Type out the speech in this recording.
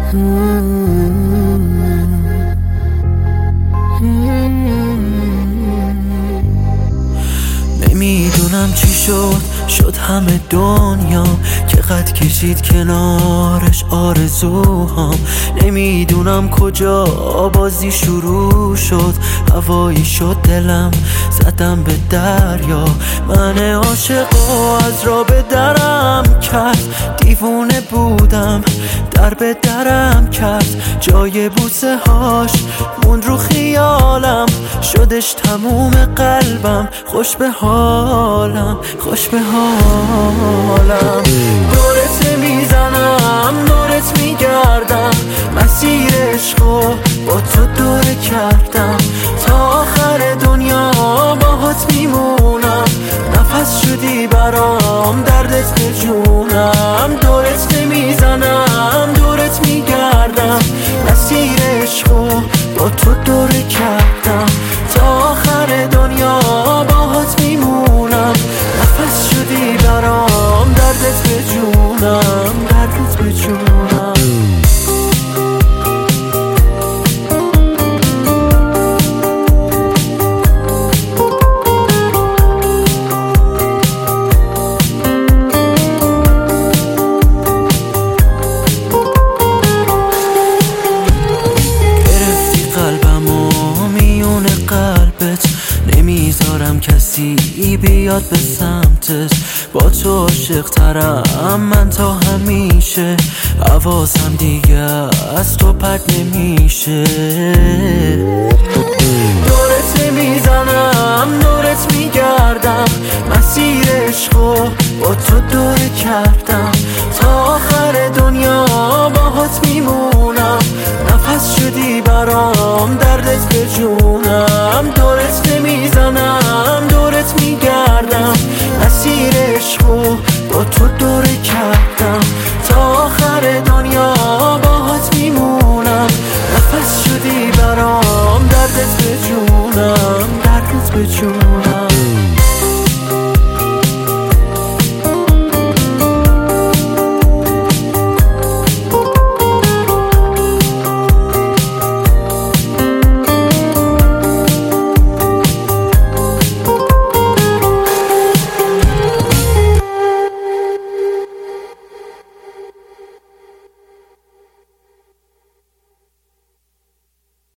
نمیدونم چی شد همه دنیا که قد کشید کنارش آرزوهام. نمیدونم کجا بازی شروع شد، هوایی شد دلم زدم به دریا. من عاشقو از را به درم کرد، دیوونه بودم در به درم کرد. جای بوسه هاش موند رو خیالم، شدش تموم قلبم. خوش به حالم، خوش به حالم. دورت میزنم، دورت میگردم، مسیر عشقو با تو دوره کردم. تا آخر دنیا باهات میمونم، نفس شدی برام دردت به جونم. دورت نمیزنم، دورت میگردم، مسیر عشقو با تو دوره کردم. تا آخر دنیا باهات میمونم، نفس شدی برام دردت به جونم، دردت به جونم. نمیذارم کسی بیاد به سمتت، با تو عاشق ترم من تا همیشه. حواسم دیگه از تو پرت نمیشه. دورت نمیزنم، دورت میگردم، مسیر عشقو با تو دوره کردم. تا آخر دنیا باهات میمونم، نفس شدی برام دردت به جونم. دورت نمیزنم، دورت میگردم، مسیر عشقو با تو